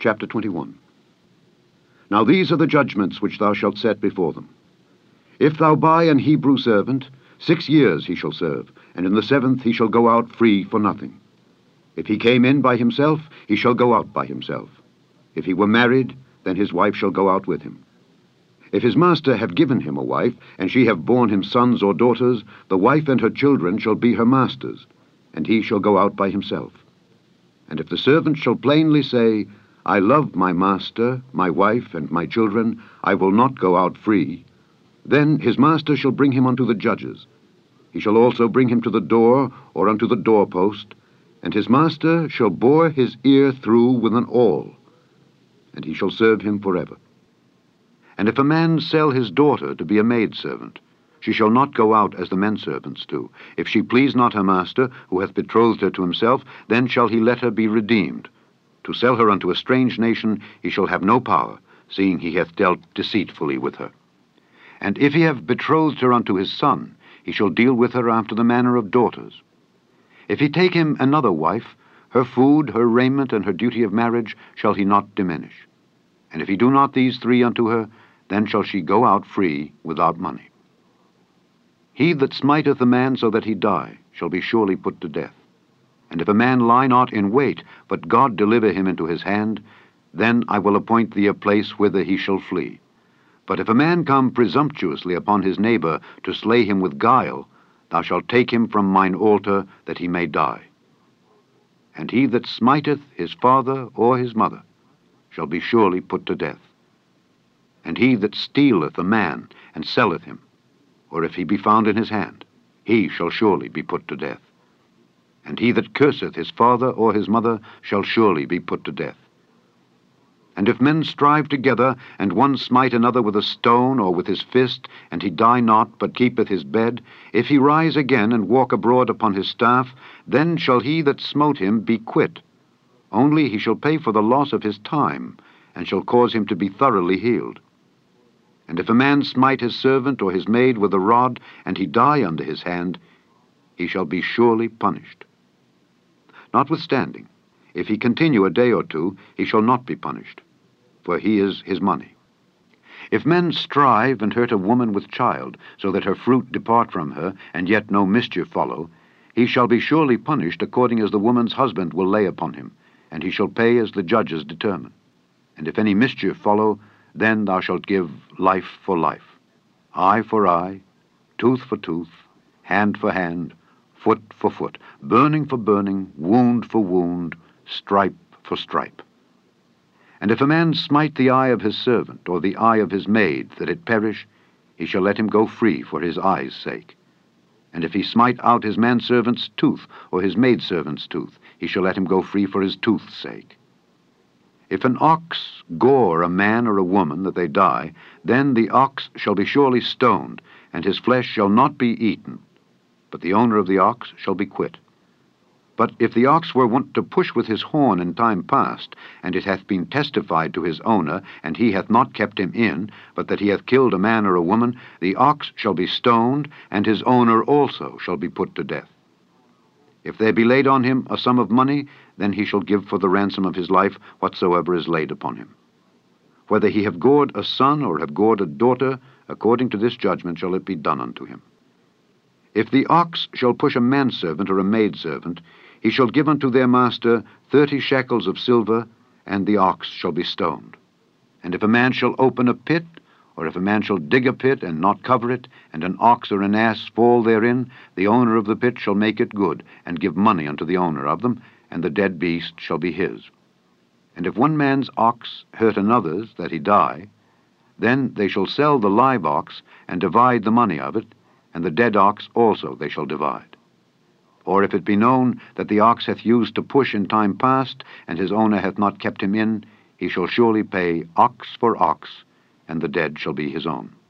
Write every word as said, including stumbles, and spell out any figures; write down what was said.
Chapter twenty-one. Now these are the judgments which thou shalt set before them. If thou buy an Hebrew servant, six years he shall serve, and in the seventh he shall go out free for nothing. If he came in by himself, he shall go out by himself. If he were married, then his wife shall go out with him. If his master have given him a wife, and she have borne him sons or daughters, the wife and her children shall be her master's, and he shall go out by himself. And if the servant shall plainly say, I love my master, my wife, and my children, I will not go out free, then his master shall bring him unto the judges. He shall also bring him to the door, or unto the doorpost, and his master shall bore his ear through with an awl, and he shall serve him forever. And if a man sell his daughter to be a maidservant, she shall not go out as the men servants do. If she please not her master, who hath betrothed her to himself, then shall he let her be redeemed. To sell her unto a strange nation he shall have no power, seeing he hath dealt deceitfully with her. And if he have betrothed her unto his son, he shall deal with her after the manner of daughters. If he take him another wife, her food, her raiment, and her duty of marriage shall he not diminish. And if he do not these three unto her, then shall she go out free without money. He that smiteth a man so that he die shall be surely put to death. And if a man lie not in wait, but God deliver him into his hand, then I will appoint thee a place whither he shall flee. But if a man come presumptuously upon his neighbor to slay him with guile, thou shalt take him from mine altar, that he may die. And he that smiteth his father or his mother shall be surely put to death. And he that stealeth a man and selleth him, or if he be found in his hand, he shall surely be put to death. And he that curseth his father or his mother shall surely be put to death. And if men strive together, and one smite another with a stone or with his fist, and he die not, but keepeth his bed, if he rise again and walk abroad upon his staff, then shall he that smote him be quit. Only he shall pay for the loss of his time, and shall cause him to be thoroughly healed. And if a man smite his servant or his maid with a rod, and he die under his hand, he shall be surely punished. Notwithstanding, if he continue a day or two, he shall not be punished, for he is his money. If men strive and hurt a woman with child, so that her fruit depart from her, and yet no mischief follow, he shall be surely punished according as the woman's husband will lay upon him, and he shall pay as the judges determine. And if any mischief follow, then thou shalt give life for life, eye for eye, tooth for tooth, hand for hand, foot for foot, burning for burning, wound for wound, stripe for stripe. And if a man smite the eye of his servant, or the eye of his maid, that it perish, he shall let him go free for his eye's sake. And if he smite out his manservant's tooth, or his maidservant's tooth, he shall let him go free for his tooth's sake. If an ox gore a man or a woman that they die, then the ox shall be surely stoned, and his flesh shall not be eaten, but the owner of the ox shall be quit. But if the ox were wont to push with his horn in time past, and it hath been testified to his owner, and he hath not kept him in, but that he hath killed a man or a woman, the ox shall be stoned, and his owner also shall be put to death. If there be laid on him a sum of money, then he shall give for the ransom of his life whatsoever is laid upon him. Whether he have gored a son or have gored a daughter, according to this judgment shall it be done unto him. If the ox shall push a manservant or a maidservant, he shall give unto their master thirty shekels of silver, and the ox shall be stoned. And if a man shall open a pit, or if a man shall dig a pit and not cover it, and an ox or an ass fall therein, the owner of the pit shall make it good, and give money unto the owner of them, and the dead beast shall be his. And if one man's ox hurt another's, that he die, then they shall sell the live ox, and divide the money of it, and the dead ox also they shall divide. Or if it be known that the ox hath used to push in time past, and his owner hath not kept him in, he shall surely pay ox for ox, and the dead shall be his own.